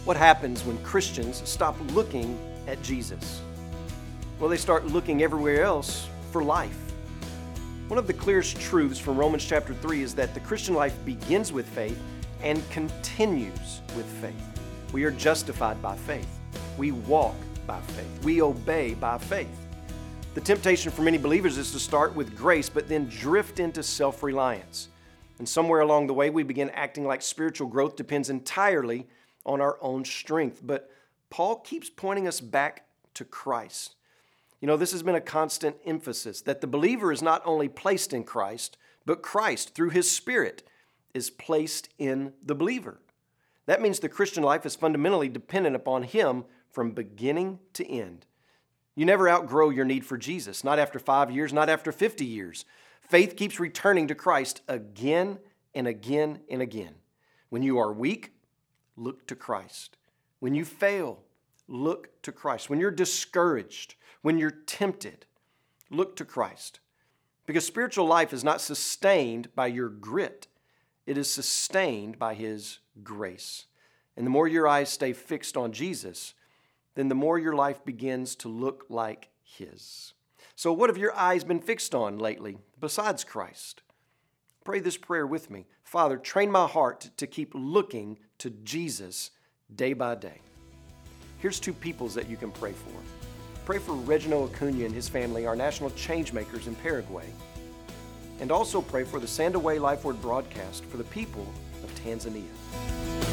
What happens when Christians stop looking at Jesus? Well, they start looking everywhere else for life. One of the clearest truths from Romans chapter 3 is that the Christian life begins with faith and continues with faith. We are justified by faith. We walk by faith. We obey by faith. The temptation for many believers is to start with grace, but then drift into self-reliance. And somewhere along the way, we begin acting like spiritual growth depends entirely on our own strength. But Paul keeps pointing us back to Christ. You know, this has been a constant emphasis that the believer is not only placed in Christ, but Christ, through His Spirit, is placed in the believer. That means the Christian life is fundamentally dependent upon Him from beginning to end. You never outgrow your need for Jesus, not after 5 years, not after 50 years. Faith keeps returning to Christ again and again and again. When you are weak, look to Christ. When you fail, look to Christ. When you're discouraged, when you're tempted, look to Christ. Because spiritual life is not sustained by your grit. It is sustained by His grace. And the more your eyes stay fixed on Jesus, then the more your life begins to look like His. So what have your eyes been fixed on lately besides Christ? Pray this prayer with me. Father, train my heart to keep looking to Jesus day by day. Here's two peoples that you can pray for. Pray for Reginald Acuna and his family, our national change makers in Paraguay. And also pray for the Sandaway Life Word broadcast for the people of Tanzania.